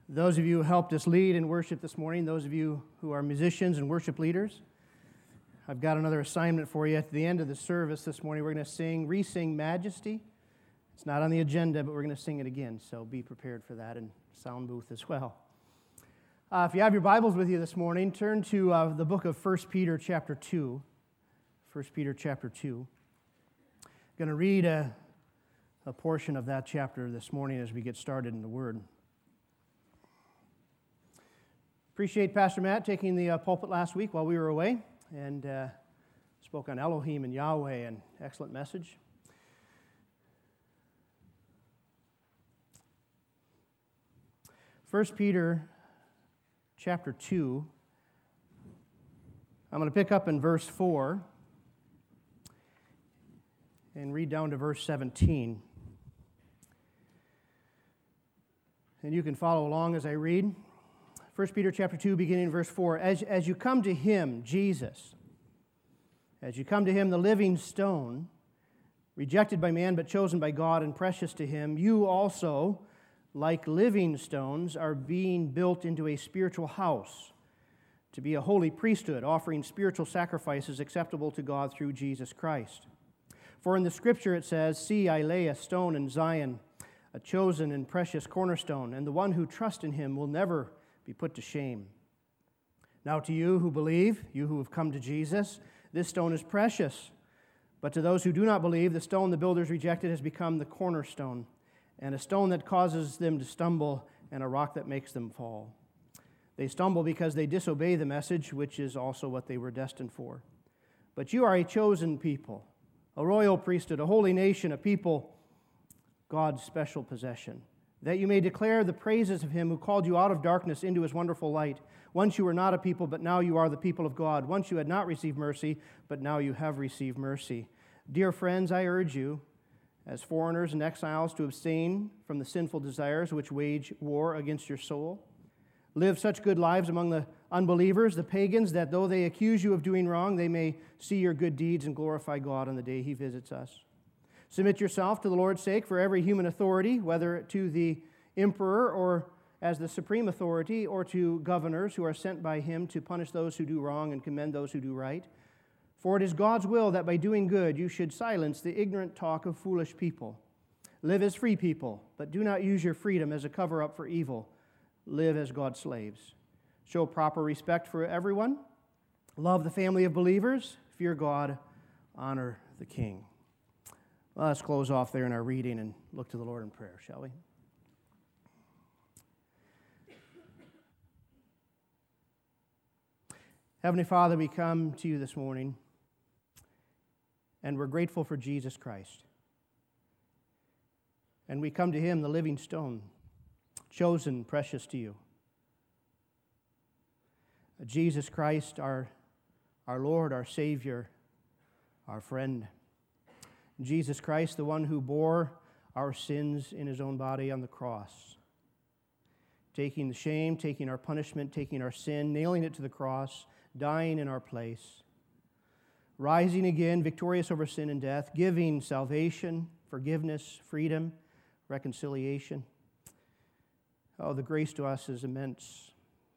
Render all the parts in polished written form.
Those of you who helped us lead in worship this morning, those of you who are musicians and worship leaders, I've got another assignment for you. At the end of the service this morning, we're going to re-sing Majesty. It's not on the agenda, but we're going to sing it again, so be prepared for that in sound booth as well. If you have your Bibles with you this morning, turn to the book of 1 Peter chapter 2. 1 Peter chapter 2. I'm going to read a portion of that chapter this morning as we get started in the Word. Appreciate Pastor Matt taking the pulpit last week while we were away and spoke on Elohim and Yahweh, an excellent message. First Peter chapter 2, I'm going to pick up in verse 4 and read down to verse 17. And you can follow along as I read. 1 Peter chapter 2, beginning in verse 4, as you come to Him, Jesus, as you come to Him, the living stone, rejected by man but chosen by God and precious to Him, you also, like living stones, are being built into a spiritual house to be a holy priesthood, offering spiritual sacrifices acceptable to God through Jesus Christ. For in the Scripture it says, "See, I lay a stone in Zion, a chosen and precious cornerstone, and the one who trusts in Him will never be put to shame." Now to you who believe, you who have come to Jesus, this stone is precious. But to those who do not believe, the stone the builders rejected has become the cornerstone, and a stone that causes them to stumble, and a rock that makes them fall. They stumble because they disobey the message, which is also what they were destined for. But you are a chosen people, a royal priesthood, a holy nation, a people, God's special possession, that you may declare the praises of Him who called you out of darkness into His wonderful light. Once you were not a people, but now you are the people of God. Once you had not received mercy, but now you have received mercy. Dear friends, I urge you, as foreigners and exiles, to abstain from the sinful desires which wage war against your soul. Live such good lives among the unbelievers, the pagans, that though they accuse you of doing wrong, they may see your good deeds and glorify God on the day He visits us. Submit yourself to the Lord's sake for every human authority, whether to the emperor or as the supreme authority, or to governors who are sent by Him to punish those who do wrong and commend those who do right. For it is God's will that by doing good you should silence the ignorant talk of foolish people. Live as free people, but do not use your freedom as a cover-up for evil. Live as God's slaves. Show proper respect for everyone. Love the family of believers. Fear God. Honor the King. Well, let's close off there in our reading and look to the Lord in prayer, shall we? Heavenly Father, we come to you this morning, and we're grateful for Jesus Christ. And we come to Him, the living stone, chosen, precious to you. Jesus Christ, our Lord, our Savior, our friend. Jesus Christ, the one who bore our sins in His own body on the cross, taking the shame, taking our punishment, taking our sin, nailing it to the cross, dying in our place, rising again, victorious over sin and death, giving salvation, forgiveness, freedom, reconciliation. Oh, the grace to us is immense.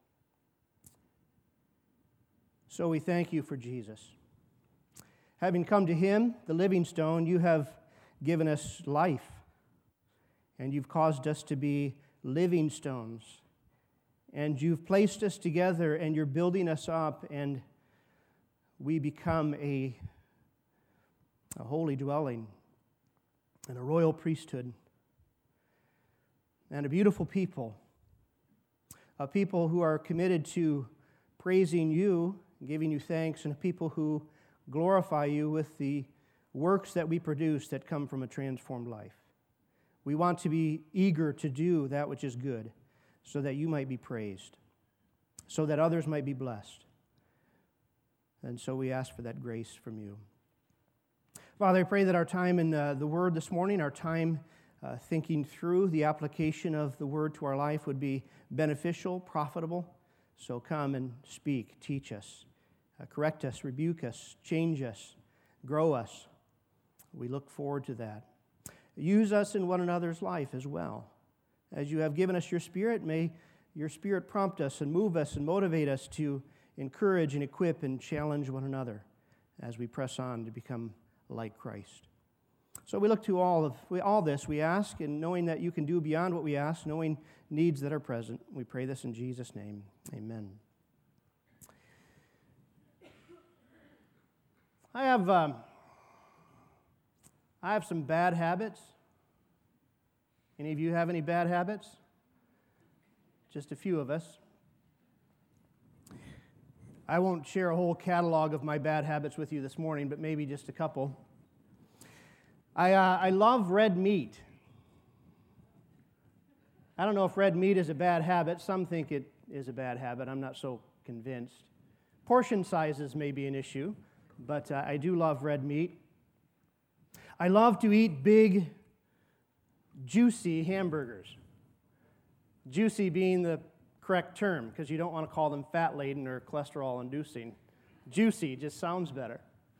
So we thank you for Jesus. Having come to Him, the living stone, you have given us life, and you've caused us to be living stones, and you've placed us together, and you're building us up, and we become a holy dwelling and a royal priesthood and a beautiful people, a people who are committed to praising you, giving you thanks, and a people who glorify you with the works that we produce that come from a transformed life. We want to be eager to do that which is good so that you might be praised, so that others might be blessed. And so we ask for that grace from you. Father, I pray that our time in the Word this morning, our time thinking through the application of the Word to our life would be beneficial, profitable. So come and speak, teach us. Correct us, rebuke us, change us, grow us. We look forward to that. Use us in one another's life as well. As you have given us your Spirit, may your Spirit prompt us and move us and motivate us to encourage and equip and challenge one another as we press on to become like Christ. So we look to all this, we ask, and knowing that you can do beyond what we ask, knowing needs that are present, we pray this in Jesus' name. Amen. I have some bad habits. Any of you have any bad habits? Just a few of us. I won't share a whole catalog of my bad habits with you this morning, but maybe just a couple. I love red meat. I don't know if red meat is a bad habit. Some think it is a bad habit. I'm not so convinced. Portion sizes may be an issue, but I do love red meat. I love to eat big, juicy hamburgers. Juicy being the correct term, because you don't want to call them fat-laden or cholesterol-inducing. Juicy just sounds better.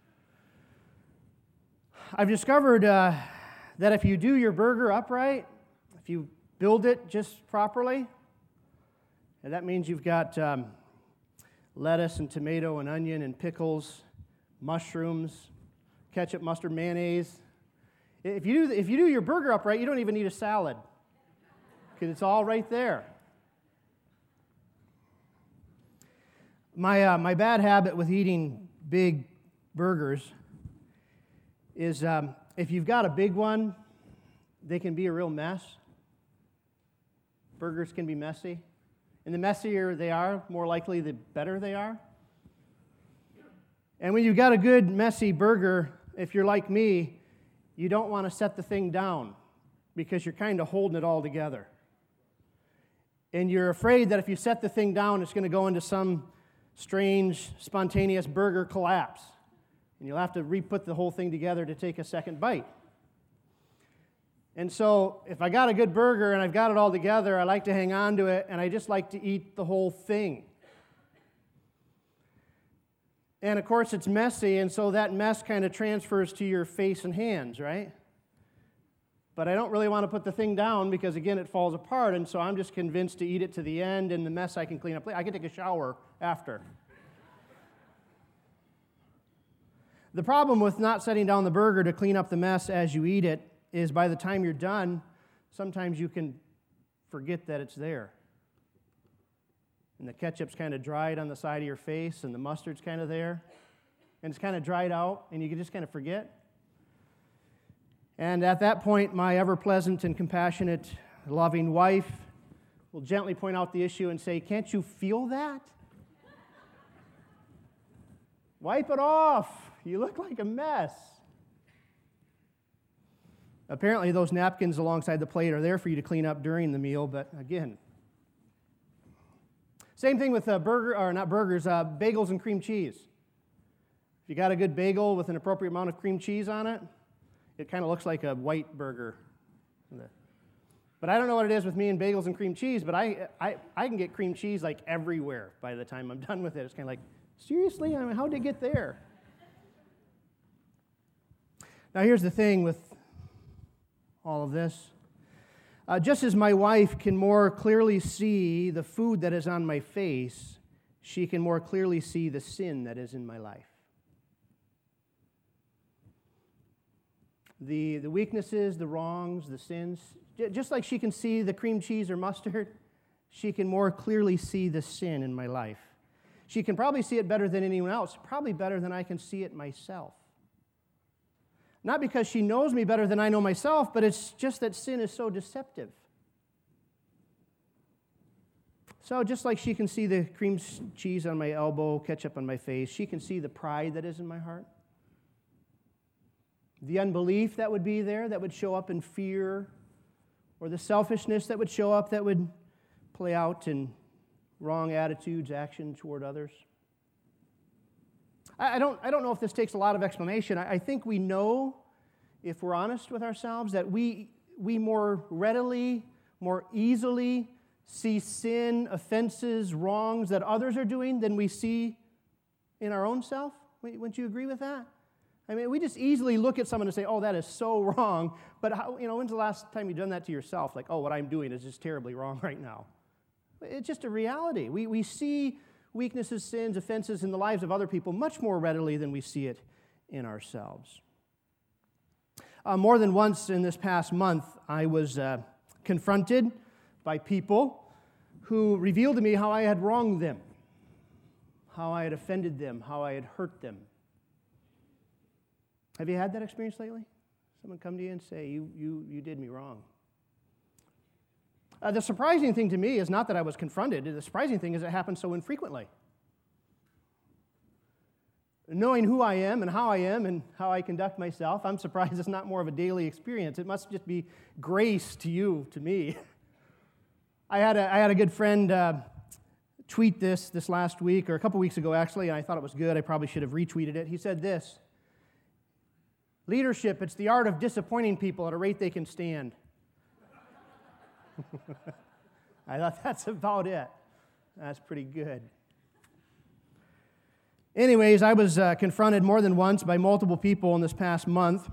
I've discovered that if you do your burger upright, if you build it just properly, and that means you've got lettuce and tomato and onion and pickles, mushrooms, ketchup, mustard, mayonnaise. If you do your burger upright, you don't even need a salad, because it's all right there. My bad habit with eating big burgers is if you've got a big one, they can be a real mess. Burgers can be messy. And the messier they are, more likely the better they are. And when you've got a good, messy burger, if you're like me, you don't want to set the thing down because you're kind of holding it all together. And you're afraid that if you set the thing down, it's going to go into some strange, spontaneous burger collapse. And you'll have to re-put the whole thing together to take a second bite. And so, if I got a good burger and I've got it all together, I like to hang on to it, and I just like to eat the whole thing. And of course, it's messy, and so that mess kind of transfers to your face and hands, right? But I don't really want to put the thing down because, again, it falls apart, and so I'm just convinced to eat it to the end, and the mess I can clean up later. I can take a shower after. The problem with not setting down the burger to clean up the mess as you eat it is by the time you're done, sometimes you can forget that it's there. And the ketchup's kind of dried on the side of your face, and the mustard's kind of there, and it's kind of dried out, and you can just kind of forget. And at that point, my ever-pleasant and compassionate, loving wife will gently point out the issue and say, "Can't you feel that? Wipe it off. You look like a mess." Apparently, those napkins alongside the plate are there for you to clean up during the meal, but again, same thing with bagels and cream cheese. If you got a good bagel with an appropriate amount of cream cheese on it, it kind of looks like a white burger. But I don't know what it is with me and bagels and cream cheese, but I can get cream cheese like everywhere by the time I'm done with it. It's kind of like, seriously? I mean, how did it get there? Now, here's the thing with all of this. Just as my wife can more clearly see the food that is on my face, she can more clearly see the sin that is in my life. The weaknesses, the wrongs, the sins, just like she can see the cream cheese or mustard, she can more clearly see the sin in my life. She can probably see it better than anyone else, probably better than I can see it myself. Not because she knows me better than I know myself, but it's just that sin is so deceptive. So just like she can see the cream cheese on my elbow, ketchup on my face, she can see the pride that is in my heart. The unbelief that would be there, that would show up in fear, or the selfishness that would show up, that would play out in wrong attitudes, action toward others. I don't know if this takes a lot of explanation. I think we know, if we're honest with ourselves, that we more readily, more easily see sin, offenses, wrongs that others are doing than we see in our own self. Wouldn't you agree with that? I mean, we just easily look at someone and say, "Oh, that is so wrong." But when's the last time you've done that to yourself? Like, "Oh, what I'm doing is just terribly wrong right now." It's just a reality. We see weaknesses, sins, offenses in the lives of other people much more readily than we see it in ourselves. More than once in this past month, I was confronted by people who revealed to me how I had wronged them, how I had offended them, how I had hurt them. Have you had that experience lately? Someone come to you and say, you did me wrong. The surprising thing to me is not that I was confronted. The surprising thing is it happens so infrequently. Knowing who I am and how I conduct myself, I'm surprised it's not more of a daily experience. It must just be grace to you, to me. I had a good friend tweet this last week, or a couple weeks ago actually, and I thought it was good. I probably should have retweeted it. He said this: leadership, it's the art of disappointing people at a rate they can stand. I thought that's about it. That's pretty good. Anyways, I was confronted more than once by multiple people in this past month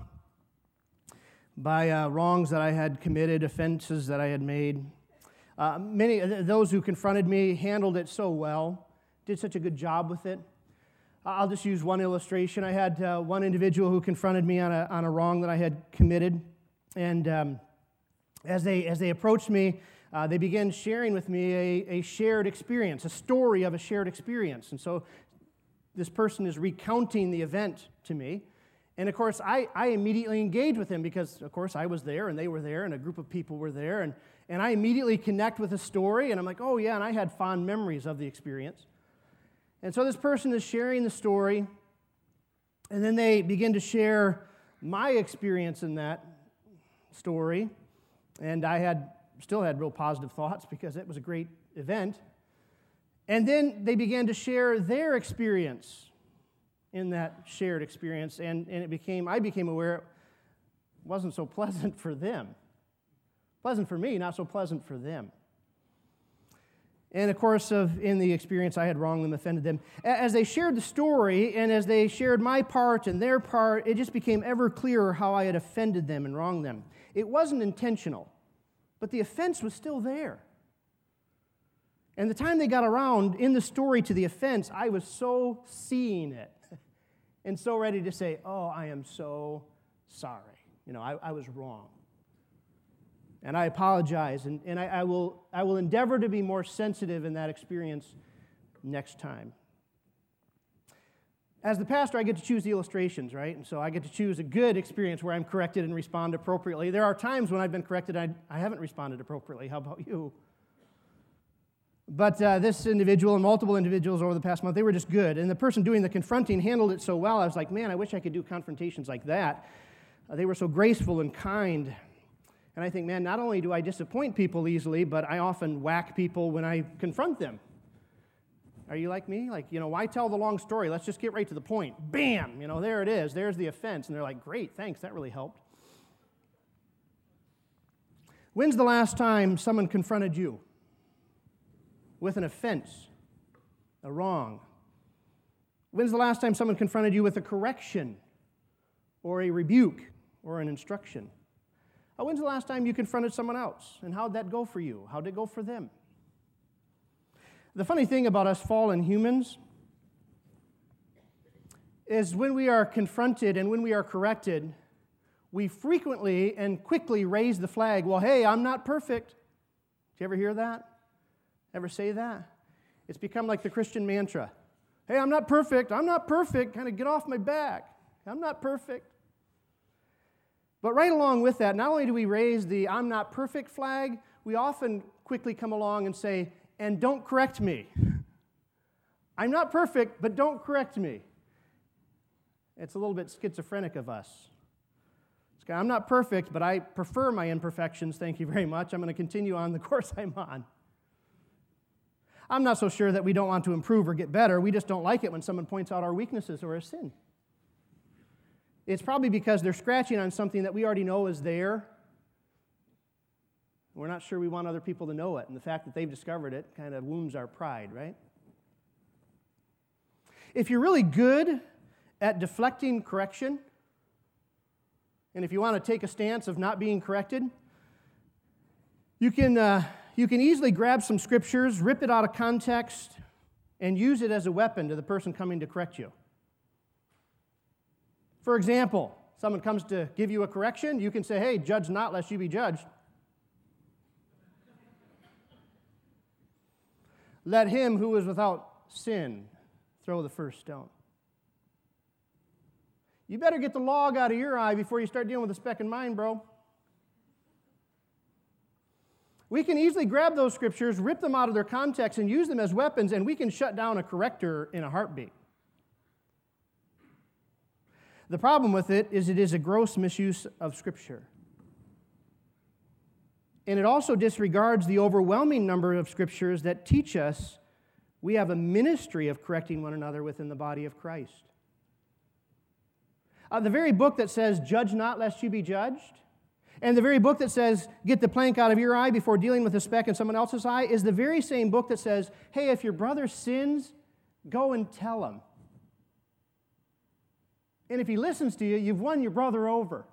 by wrongs that I had committed, offenses that I had made. Many of those who confronted me handled it so well, did such a good job with it. I'll just use one illustration. I had one individual who confronted me on a wrong that I had committed, and as they approached me, they began sharing with me a shared experience, a story of a shared experience. And so this person is recounting the event to me. And of course, I immediately engage with him because, of course, I was there and they were there and a group of people were there. And I immediately connect with the story and I'm like, oh yeah, and I had fond memories of the experience. And so this person is sharing the story, and then they begin to share my experience in that story. And I still had real positive thoughts because it was a great event. And then they began to share their experience in that shared experience, and I became aware it wasn't so pleasant for them. Pleasant for me, not so pleasant for them. And of course, in the experience, I had wronged them, offended them. As they shared the story, and as they shared my part and their part, it just became ever clearer how I had offended them and wronged them. It wasn't intentional, but the offense was still there. And the time they got around in the story to the offense, I was so seeing it and so ready to say, oh, I am so sorry. I was wrong. And I apologize, and I will endeavor to be more sensitive in that experience next time. As the pastor, I get to choose the illustrations, right? And so I get to choose a good experience where I'm corrected and respond appropriately. There are times when I've been corrected and I haven't responded appropriately. How about you? But this individual and multiple individuals over the past month, they were just good. And the person doing the confronting handled it so well, I was like, man, I wish I could do confrontations like that. They were so graceful and kind. And I think, man, not only do I disappoint people easily, but I often whack people when I confront them. Are you like me? Why tell the long story? Let's just get right to the point. Bam! There it is. There's the offense. And they're like, great, thanks, that really helped. When's the last time someone confronted you with an offense, a wrong? When's the last time someone confronted you with a correction or a rebuke or an instruction? When's the last time you confronted someone else? And how'd that go for you? How'd it go for them? The funny thing about us fallen humans is when we are confronted and when we are corrected, we frequently and quickly raise the flag, well, hey, I'm not perfect. Did you ever hear that? Ever say that? It's become like the Christian mantra. Hey, I'm not perfect. I'm not perfect. Kind of get off my back. I'm not perfect. But right along with that, not only do we raise the I'm not perfect flag, we often quickly come along and say, and don't correct me. I'm not perfect, but don't correct me. It's a little bit schizophrenic of us. I'm not perfect, but I prefer my imperfections. Thank you very much. I'm going to continue on the course I'm on. I'm not so sure that we don't want to improve or get better. We just don't like it when someone points out our weaknesses or a sin. It's probably because they're scratching on something that we already know is there. We're not sure we want other people to know it, and the fact that they've discovered it kind of wounds our pride, right? If you're really good at deflecting correction, and if you want to take a stance of not being corrected, you can you can easily grab some scriptures, rip it out of context, and use it as a weapon to the person coming to correct you. For example, someone comes to give you a correction, you can say, hey, judge not lest you be judged. Let him who is without sin throw the first stone. You better get the log out of your eye before you start dealing with the speck in mine, bro. We can easily grab those scriptures, rip them out of their context, and use them as weapons, and we can shut down a corrector in a heartbeat. The problem with it is a gross misuse of Scripture. And it also disregards the overwhelming number of scriptures that teach us we have a ministry of correcting one another within the body of Christ. The very book that says, judge not lest you be judged, and the very book that says, get the plank out of your eye before dealing with the speck in someone else's eye, is the very same book that says, hey, if your brother sins, go and tell him. And if he listens to you, you've won your brother over.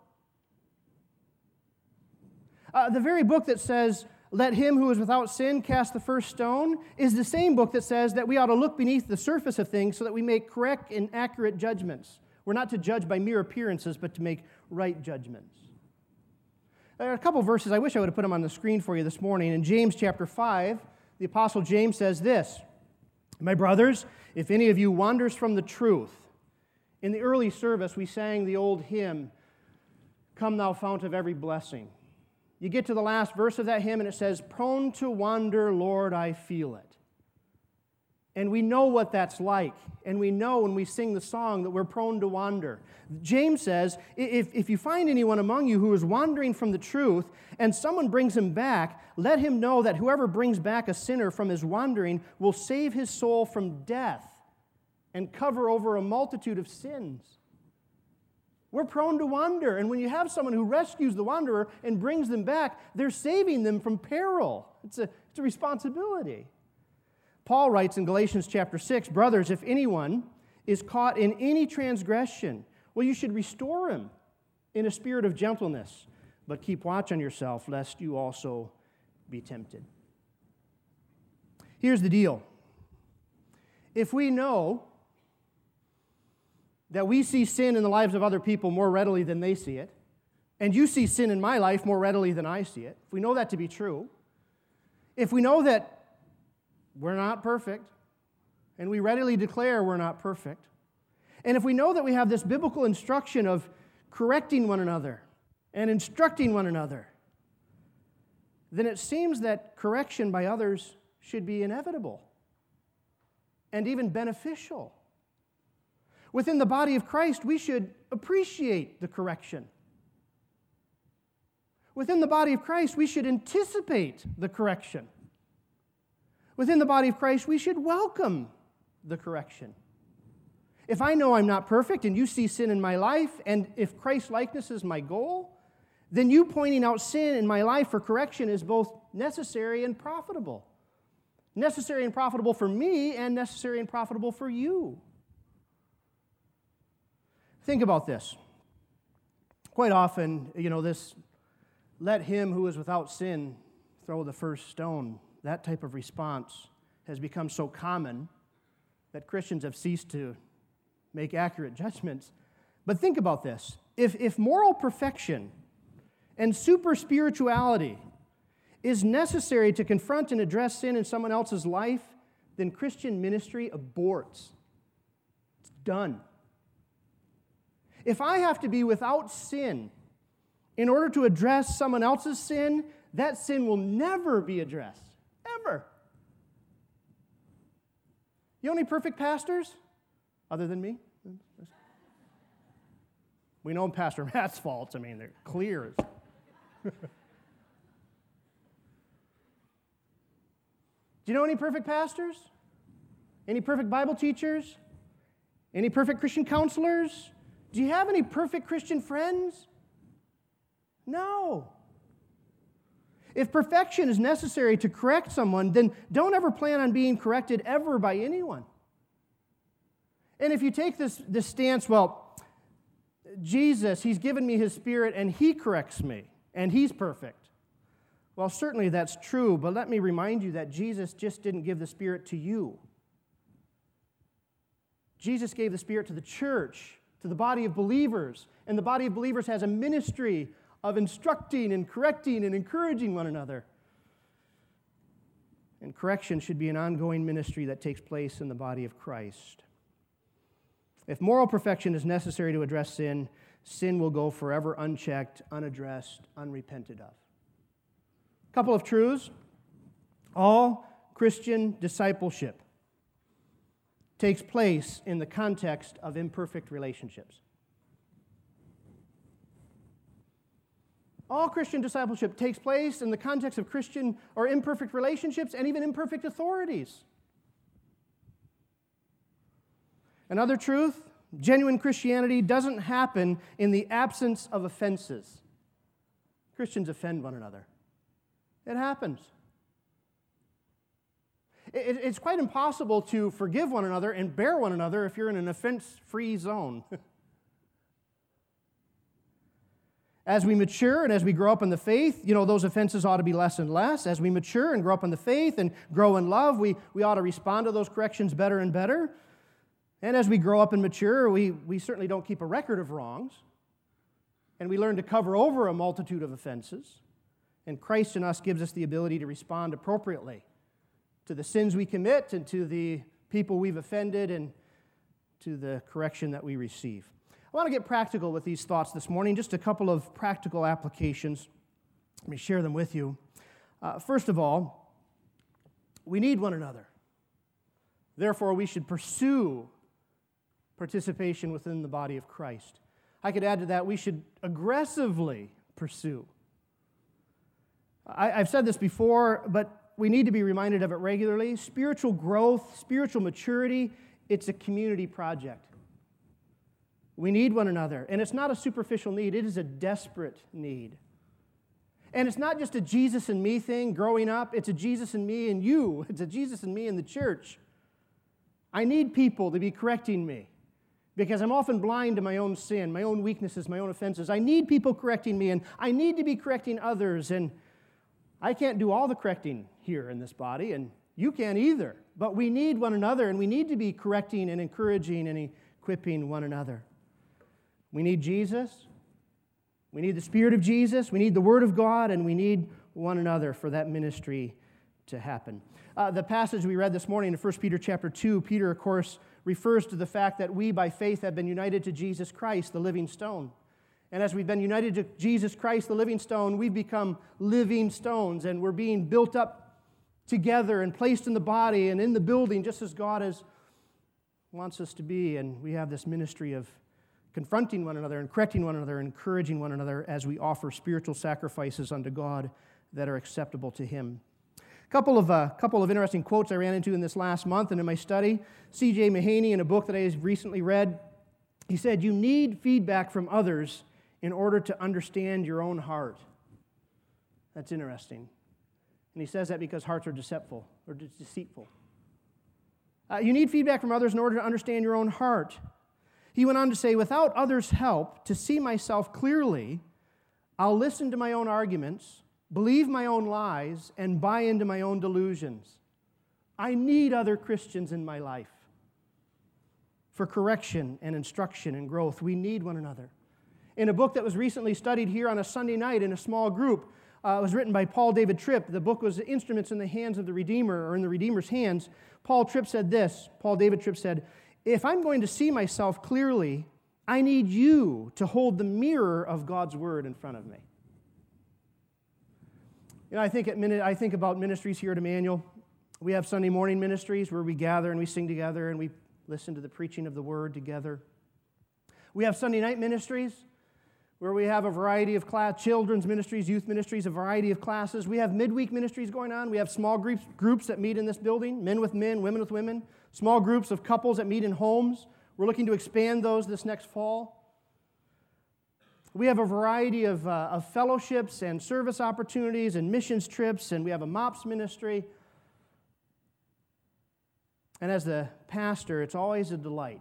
The very book that says, let him who is without sin cast the first stone, is the same book that says that we ought to look beneath the surface of things so that we make correct and accurate judgments. We're not to judge by mere appearances, but to make right judgments. There are a couple verses, I wish I would have put them on the screen for you this morning. In James chapter 5, the Apostle James says this, my brothers, if any of you wanders from the truth. In the early service, we sang the old hymn, Come Thou Fount of Every Blessing. You get to the last verse of that hymn and it says, prone to wander, Lord, I feel it. And we know what that's like. And we know when we sing the song that we're prone to wander. James says, if you find anyone among you who is wandering from the truth and someone brings him back, let him know that whoever brings back a sinner from his wandering will save his soul from death and cover over a multitude of sins. We're prone to wander, and when you have someone who rescues the wanderer and brings them back, they're saving them from peril. It's a responsibility. Paul writes in Galatians chapter 6, brothers, if anyone is caught in any transgression, well, you should restore him in a spirit of gentleness, but keep watch on yourself, lest you also be tempted. Here's the deal. If we know that we see sin in the lives of other people more readily than they see it, and you see sin in my life more readily than I see it, if we know that to be true, if we know that we're not perfect, and we readily declare we're not perfect, and if we know that we have this biblical instruction of correcting one another and instructing one another, then it seems that correction by others should be inevitable and even beneficial. Within the body of Christ, we should appreciate the correction. Within the body of Christ, we should anticipate the correction. Within the body of Christ, we should welcome the correction. If I know I'm not perfect and you see sin in my life, and if Christ-likeness is my goal, then you pointing out sin in my life for correction is both necessary and profitable. Necessary and profitable for me, and necessary and profitable for you. Think about this. Quite often, this, let him who is without sin throw the first stone. That type of response has become so common that Christians have ceased to make accurate judgments. But think about this. If moral perfection and super spirituality is necessary to confront and address sin in someone else's life, then Christian ministry aborts. It's done. If I have to be without sin in order to address someone else's sin, that sin will never be addressed. Ever. You know any perfect pastors? Other than me? We know Pastor Matt's faults. I mean, they're clear. Do you know any perfect pastors? Any perfect Bible teachers? Any perfect Christian counselors? Do you have any perfect Christian friends? No. If perfection is necessary to correct someone, then don't ever plan on being corrected ever by anyone. And if you take this stance, well, Jesus, He's given me His Spirit and He corrects me, and He's perfect. Well, certainly that's true, but let me remind you that Jesus just didn't give the Spirit to you. Jesus gave the Spirit to the church, to the body of believers, and the body of believers has a ministry of instructing and correcting and encouraging one another. And correction should be an ongoing ministry that takes place in the body of Christ. If moral perfection is necessary to address sin, sin will go forever unchecked, unaddressed, unrepented of. A couple of truths. All Christian discipleship takes place in the context of imperfect relationships. All Christian discipleship takes place in the context of Christian or imperfect relationships and even imperfect authorities. Another truth, genuine Christianity doesn't happen in the absence of offenses. Christians offend one another. It happens. It's quite impossible to forgive one another and bear one another if you're in an offense-free zone. As we mature and as we grow up in the faith, those offenses ought to be less and less. As we mature and grow up in the faith and grow in love, we ought to respond to those corrections better and better. And as we grow up and mature, we certainly don't keep a record of wrongs. And we learn to cover over a multitude of offenses. And Christ in us gives us the ability to respond appropriately to the sins we commit and to the people we've offended and to the correction that we receive. I want to get practical with these thoughts this morning, just a couple of practical applications. Let me share them with you. First of all, we need one another. Therefore, we should pursue participation within the body of Christ. I could add to that, we should aggressively pursue. I've said this before, but we need to be reminded of it regularly. Spiritual growth, spiritual maturity, it's a community project. We need one another. And it's not a superficial need. It is a desperate need. And it's not just a Jesus and me thing growing up. It's a Jesus and me and you. It's a Jesus and me and the church. I need people to be correcting me because I'm often blind to my own sin, my own weaknesses, my own offenses. I need people correcting me, and I need to be correcting others. And I can't do all the correcting here in this body, and you can't either. But we need one another, and we need to be correcting and encouraging and equipping one another. We need Jesus. We need the Spirit of Jesus. We need the Word of God, and we need one another for that ministry to happen. The passage we read this morning in 1 Peter chapter 2, Peter, of course, refers to the fact that we, by faith, have been united to Jesus Christ, the living stone. And as we've been united to Jesus Christ, the living stone, we've become living stones, and we're being built up together and placed in the body and in the building just as God wants us to be. And we have this ministry of confronting one another and correcting one another, encouraging one another as we offer spiritual sacrifices unto God that are acceptable to Him. A couple of interesting quotes I ran into in this last month and in my study. C.J. Mahaney, in a book that I recently read, he said, "You need feedback from others in order to understand your own heart." That's interesting. And he says that because hearts are deceitful. You need feedback from others in order to understand your own heart. He went on to say, "Without others' help to see myself clearly, I'll listen to my own arguments, believe my own lies, and buy into my own delusions. I need other Christians in my life for correction and instruction and growth. We need one another." In a book that was recently studied here on a Sunday night in a small group, it was written by Paul David Tripp. The book was Instruments in the Hands of the Redeemer, or in the Redeemer's Hands. Paul David Tripp said, "If I'm going to see myself clearly, I need you to hold the mirror of God's Word in front of me." I think about ministries here at Emmanuel. We have Sunday morning ministries where we gather and we sing together and we listen to the preaching of the Word together. We have Sunday night ministries where we have a variety of children's ministries, youth ministries, a variety of classes. We have midweek ministries going on. We have small groups that meet in this building, men with men, women with women, small groups of couples that meet in homes. We're looking to expand those this next fall. We have a variety of fellowships and service opportunities and missions trips, and we have a MOPS ministry. And as the pastor, it's always a delight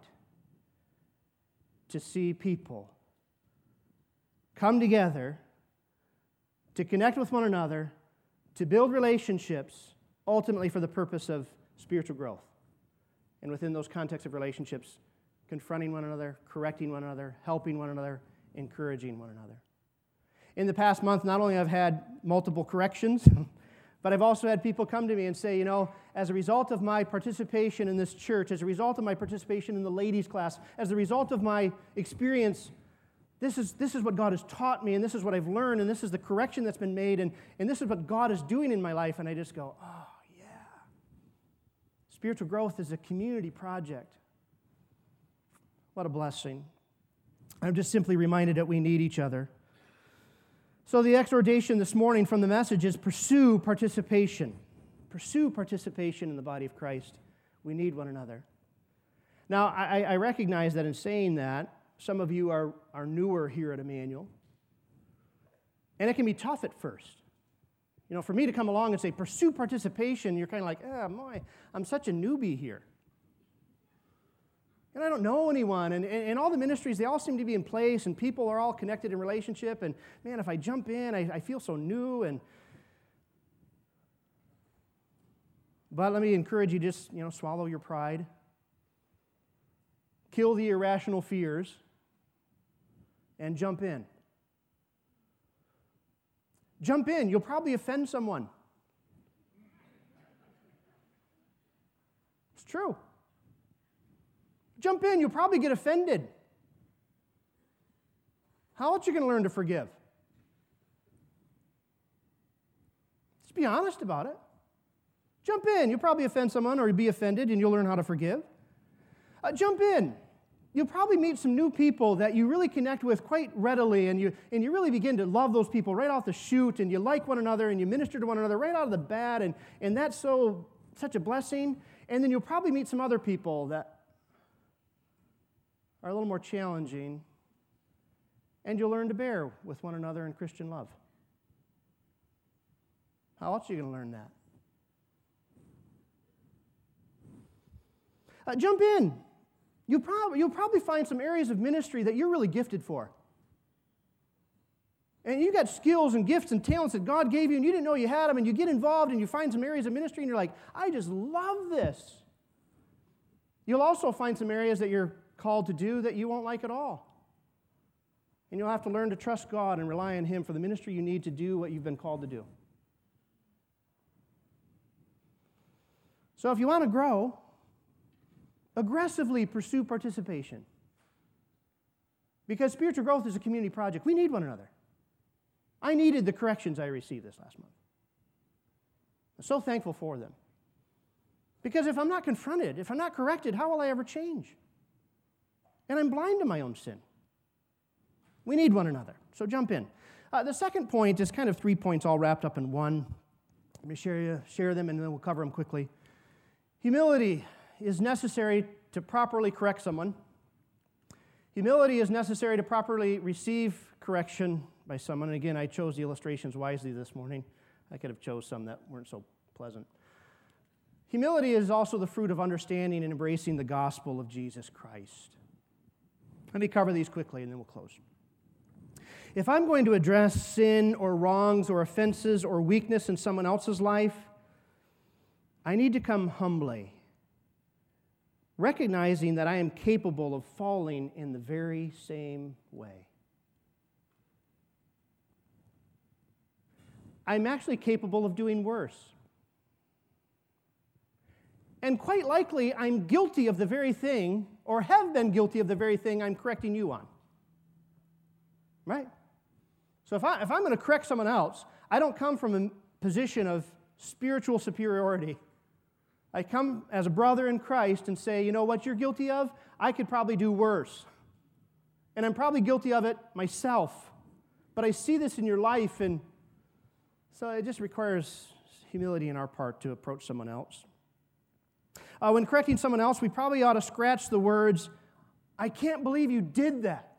to see people come together to connect with one another, to build relationships ultimately for the purpose of spiritual growth. And within those contexts of relationships, confronting one another, correcting one another, helping one another, encouraging one another. In the past month, not only have I had multiple corrections, but I've also had people come to me and say, as a result of my participation in this church, as a result of my participation in the ladies' class, as a result of my experience, this is what God has taught me, and this is what I've learned, and this is the correction that's been made, and this is what God is doing in my life. And I just go, oh, yeah. Spiritual growth is a community project. What a blessing. I'm just simply reminded that we need each other. So the exhortation this morning from the message is pursue participation. Pursue participation in the body of Christ. We need one another. Now, I recognize that in saying that, some of you are newer here at Emmanuel, and it can be tough at first. For me to come along and say, pursue participation, you're kind of like, boy, I'm such a newbie here. And I don't know anyone, and all the ministries, they all seem to be in place, and people are all connected in relationship, and man, if I jump in, I feel so new, but let me encourage you, just, swallow your pride, kill the irrational fears, and jump in. Jump in, you'll probably offend someone. It's true. Jump in, you'll probably get offended. How else are you going to learn to forgive? Just be honest about it. Jump in, you'll probably offend someone or be offended, and you'll learn how to forgive. Jump in. You'll probably meet some new people that you really connect with quite readily, and you really begin to love those people right off the chute, and you like one another, and you minister to one another right out of the bat, and that's such a blessing. And then you'll probably meet some other people that are a little more challenging, and you'll learn to bear with one another in Christian love. How else are you going to learn that? Jump in. You'll probably find some areas of ministry that you're really gifted for. And you got skills and gifts and talents that God gave you, and you didn't know you had them, and you get involved, and you find some areas of ministry, and you're like, I just love this. You'll also find some areas that you're called to do that you won't like at all. And you'll have to learn to trust God and rely on Him for the ministry you need to do what you've been called to do. So if you want to grow, aggressively pursue participation. Because spiritual growth is a community project. We need one another. I needed the corrections I received this last month. I'm so thankful for them. Because if I'm not confronted, if I'm not corrected, how will I ever change? And I'm blind to my own sin. We need one another. So jump in. The second point is kind of 3 points all wrapped up in one. Let me share them, and then we'll cover them quickly. Humility is necessary to properly correct someone. Humility is necessary to properly receive correction by someone. And again, I chose the illustrations wisely this morning. I could have chose some that weren't so pleasant. Humility is also the fruit of understanding and embracing the gospel of Jesus Christ. Let me cover these quickly, and then we'll close. If I'm going to address sin or wrongs or offenses or weakness in someone else's life, I need to come humbly, recognizing that I am capable of falling in the very same way. I'm actually capable of doing worse. And quite likely, I'm guilty of the very thing, or have been guilty of the very thing I'm correcting you on. Right? So if I'm going to correct someone else, I don't come from a position of spiritual superiority. I come as a brother in Christ and say, you know what you're guilty of? I could probably do worse. And I'm probably guilty of it myself. But I see this in your life, and so it just requires humility on our part to approach someone else. When correcting someone else, we probably ought to scratch the words, I can't believe you did that.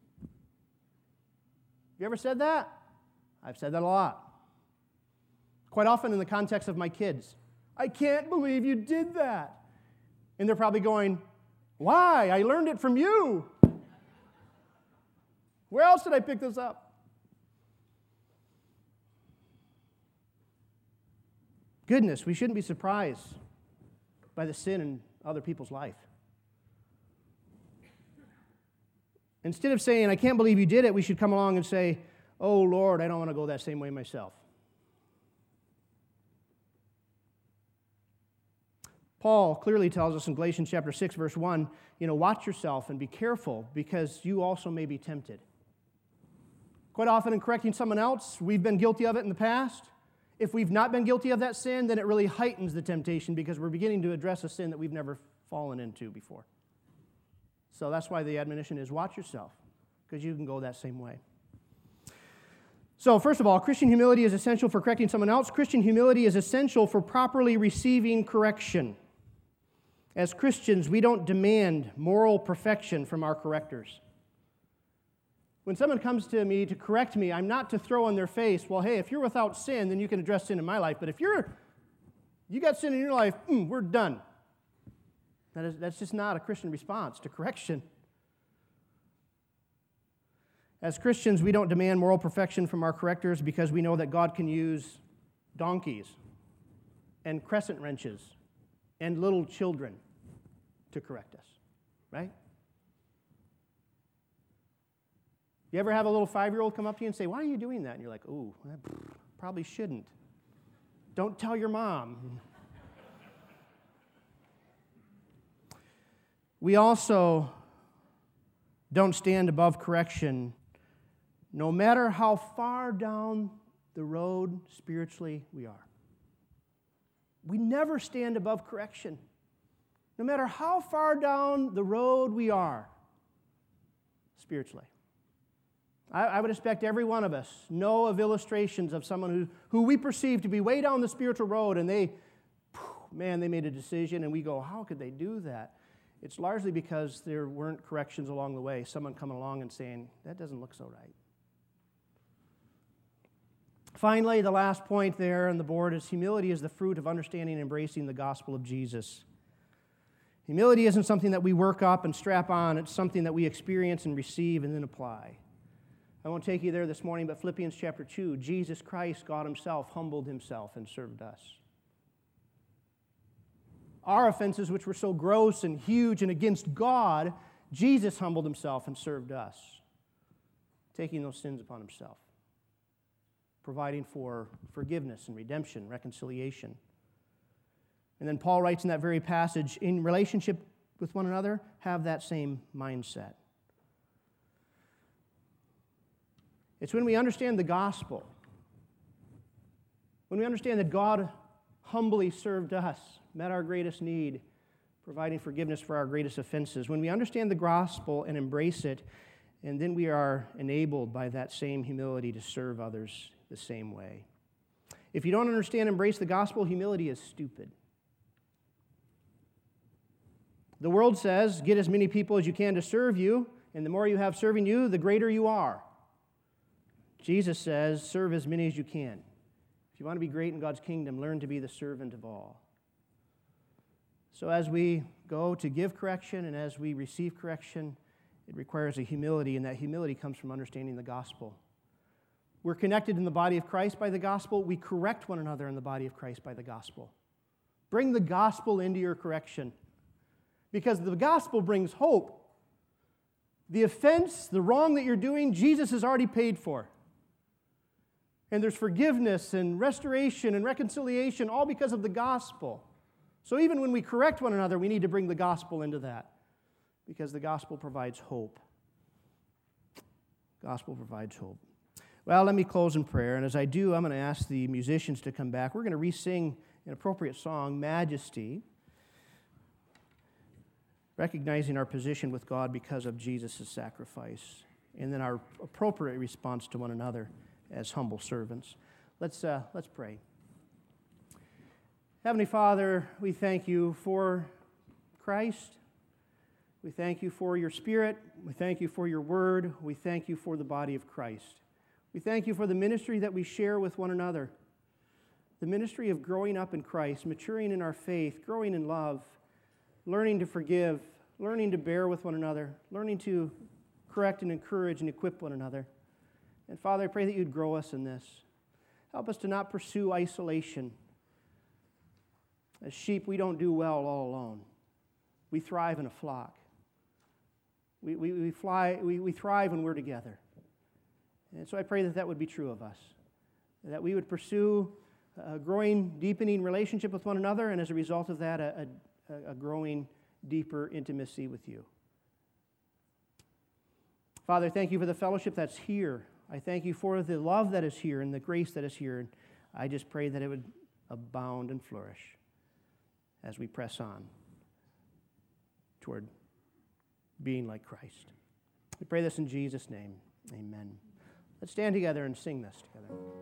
You ever said that? I've said that a lot. Quite often in the context of my kids. I can't believe you did that. And they're probably going, why? I learned it from you. Where else did I pick this up? Goodness, we shouldn't be surprised by the sin in other people's life. Instead of saying, I can't believe you did it, we should come along and say, oh, Lord, I don't want to go that same way myself. Paul clearly tells us in Galatians chapter 6, verse 1, watch yourself and be careful because you also may be tempted. Quite often in correcting someone else, we've been guilty of it in the past. If we've not been guilty of that sin, then it really heightens the temptation because we're beginning to address a sin that we've never fallen into before. So that's why the admonition is watch yourself, because you can go that same way. So first of all, Christian humility is essential for correcting someone else. Christian humility is essential for properly receiving correction. As Christians, we don't demand moral perfection from our correctors. When someone comes to me to correct me, I'm not to throw in their face, well, hey, if you're without sin, then you can address sin in my life. But if you got sin in your life, we're done. That's just not a Christian response to correction. As Christians, we don't demand moral perfection from our correctors because we know that God can use donkeys and crescent wrenches and little children to correct us, right? You ever have a little 5-year-old come up to you and say, why are you doing that? And you're like, ooh, I probably shouldn't. Don't tell your mom. We also don't stand above correction no matter how far down the road spiritually we are. We never stand above correction, no matter how far down the road we are spiritually. I would expect every one of us know of illustrations of someone who we perceive to be way down the spiritual road, and they made a decision, and we go, how could they do that? It's largely because there weren't corrections along the way. Someone coming along and saying, that doesn't look so right. Finally, the last point there on the board is humility is the fruit of understanding and embracing the gospel of Jesus. Humility isn't something that we work up and strap on. It's something that we experience and receive and then apply. I won't take you there this morning, but Philippians chapter 2, Jesus Christ, God himself, humbled himself and served us. Our offenses, which were so gross and huge and against God, Jesus humbled himself and served us, taking those sins upon himself, providing for forgiveness and redemption, reconciliation. And then Paul writes in that very passage, in relationship with one another, have that same mindset. It's when we understand the gospel, when we understand that God humbly served us, met our greatest need, providing forgiveness for our greatest offenses. When we understand the gospel and embrace it, and then we are enabled by that same humility to serve others the same way. If you don't understand and embrace the gospel, humility is stupid. The world says, get as many people as you can to serve you, and the more you have serving you, the greater you are. Jesus says, serve as many as you can. If you want to be great in God's kingdom, learn to be the servant of all. So as we go to give correction and as we receive correction, it requires a humility, and that humility comes from understanding the gospel. We're connected in the body of Christ by the gospel. We correct one another in the body of Christ by the gospel. Bring the gospel into your correction, because the gospel brings hope. The offense, the wrong that you're doing, Jesus has already paid for. And there's forgiveness and restoration and reconciliation, all because of the gospel. So even when we correct one another, we need to bring the gospel into that, because the gospel provides hope. Gospel provides hope. Well, let me close in prayer, and as I do, I'm going to ask the musicians to come back. We're going to re-sing an appropriate song, Majesty, recognizing our position with God because of Jesus' sacrifice, and then our appropriate response to one another as humble servants. Let's pray. Heavenly Father, we thank you for Christ. We thank you for your Spirit. We thank you for your word. We thank you for the body of Christ. We thank you for the ministry that we share with one another, the ministry of growing up in Christ, maturing in our faith, growing in love, learning to forgive, learning to bear with one another, learning to correct and encourage and equip one another. And Father, I pray that you'd grow us in this. Help us to not pursue isolation, As sheep, we don't do well all alone. We thrive in a flock. We thrive when we're together. And so I pray that that would be true of us, that we would pursue a growing, deepening relationship with one another, and as a result of that, a growing, deeper intimacy with you. Father, thank you for the fellowship that's here. I thank you for the love that is here and the grace that is here. And I just pray that it would abound and flourish as we press on toward being like Christ. We pray this in Jesus' name. Amen. Let's stand together and sing this together.